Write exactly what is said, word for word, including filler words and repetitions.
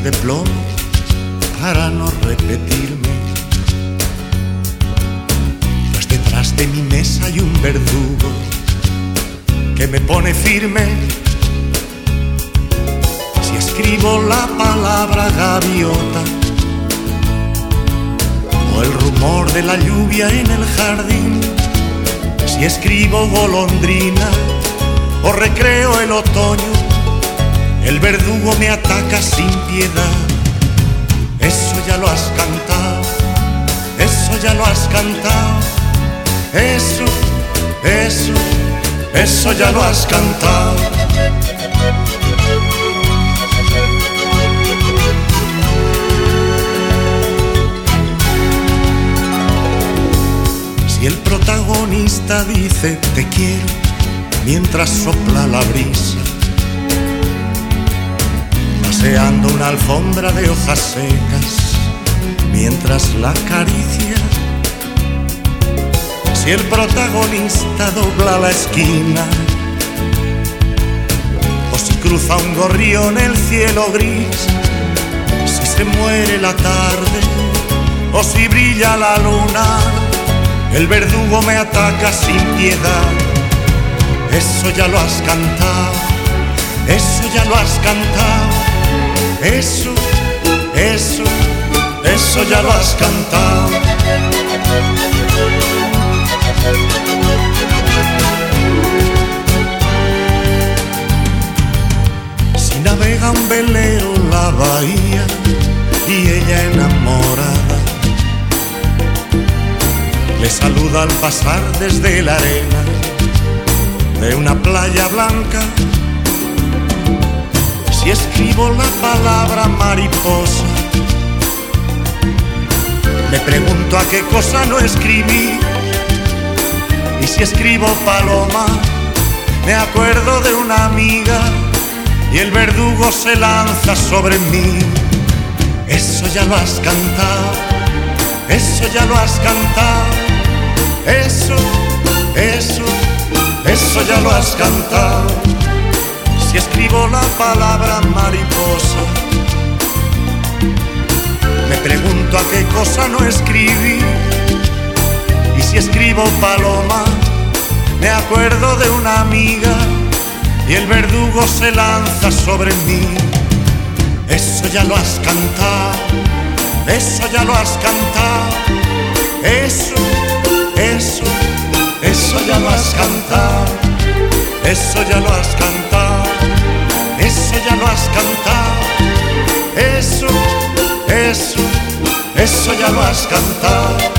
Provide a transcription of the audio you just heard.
de plomo para no repetirme. Pues detrás de mi mesa hay un verdugo que me pone firme. Si escribo la palabra gaviota o el rumor de la lluvia en el jardín, si escribo golondrina o recreo el otoño, el verdugo me ataca sin piedad. Eso ya lo has cantado, eso ya lo has cantado, eso, eso, eso ya lo has cantado. Si el protagonista dice te quiero mientras sopla la brisa, paseando una alfombra de hojas secas mientras la acaricia, si el protagonista dobla la esquina, o si cruza un gorrión el cielo gris, si se muere la tarde o si brilla la luna, el verdugo me ataca sin piedad. Eso ya lo has cantado, eso ya lo has cantado, eso, eso, eso ya lo has cantado. Si navega un velero la bahía y ella enamorada le saluda al pasar desde la arena de una playa blanca, si escribo la palabra mariposa, me pregunto a qué cosa no escribí. Y si escribo paloma, me acuerdo de una amiga y el verdugo se lanza sobre mí. Eso ya lo has cantado, eso ya lo has cantado, eso, eso, eso ya lo has cantado. Si escribo la palabra mariposa, me pregunto a qué cosa no escribí. Y si escribo paloma, me acuerdo de una amiga y el verdugo se lanza sobre mí. Eso ya lo has cantado, eso ya lo has cantado, eso, eso, eso ya lo has cantado, eso ya lo has cantado, eso ya lo has cantado, eso, eso, eso ya lo has cantado.